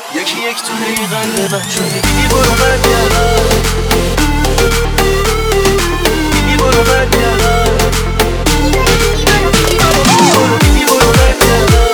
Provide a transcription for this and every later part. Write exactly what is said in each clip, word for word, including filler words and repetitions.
یکی یک تونه ای قلب من شدی بی برو برگردم، بی برو برگردم، بی برو بی برو برگردم.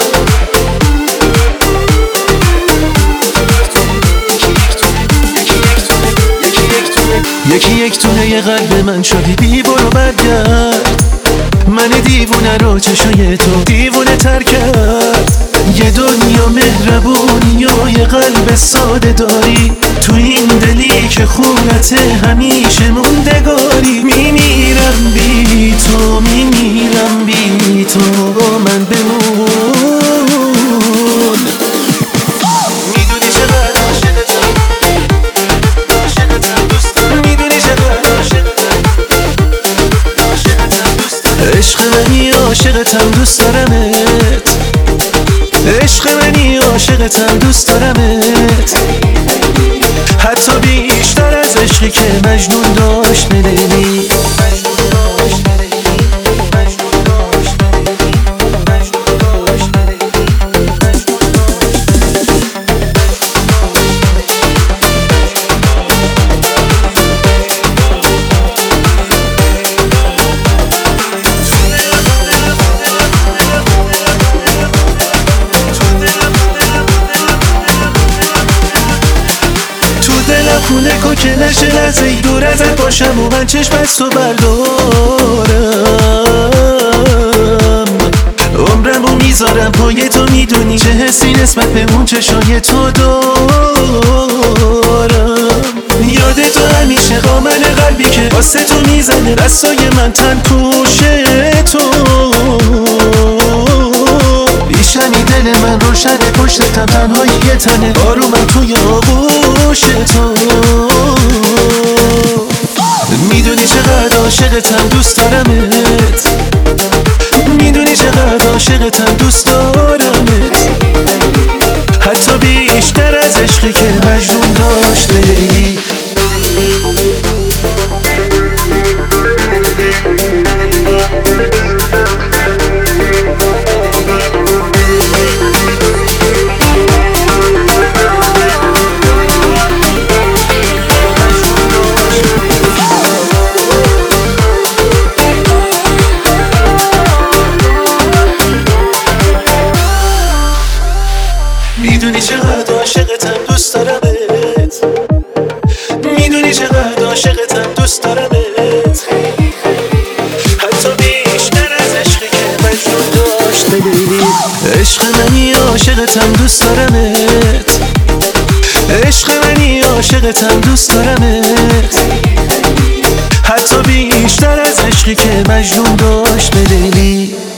یکی یک تونه ی قلب من شدی بی برو برگرد. من دیوونه رو چشای تو دیوونه تر کرد. یه دنیا مهربونی و یه قلب ساده داری، تو این دلی که خونته همیشه موندگاری. میمیرم بی تو، میمیرم بی تو، با من بمون. میدونی چقدر عاشقتم، عاشقتم دوست دارم. میدونی چقدر عاشقتم، عاشقتم دوست دارم. عشق منی عاشقتم دوست دارمت، عشق منی عاشقتم دوست دارمت. حتی بیشتر از عشقی که مجنون داشت به لیلی. خونه کن که نشه لحظه ای دور ازت باشم و من چشم از تو بردارم. عمرمو میذارم پای تو، میدونی چه حسی نسبت به اون چشای تو دارم. یاد تو همیشه قامن قلبی که واسه تو میزنه، دستای من تن پوش تو. بیشمی دل من روشنه، پشتم تنهایی یه تنه، آرومم توی آغوش تو. میدونی چقدر عاشقتم دوست دارمت، میدونی چقدر عاشقتم دوست دارمت. حتی بیشتر از عشقی که مجنون داشت لیلی. میدونی چقدر عاشقتم دوست دارمت، میدونی چقدر عاشقتم دوست دارمت. حتی بیشتر از عشقی که مجنون داشت به لیلی. عشق منی عاشقتم دوست دارمت، عشق منی عاشقتم دوست دارمت. حتی بیشتر از عشقی که مجنون داشت به لیلی.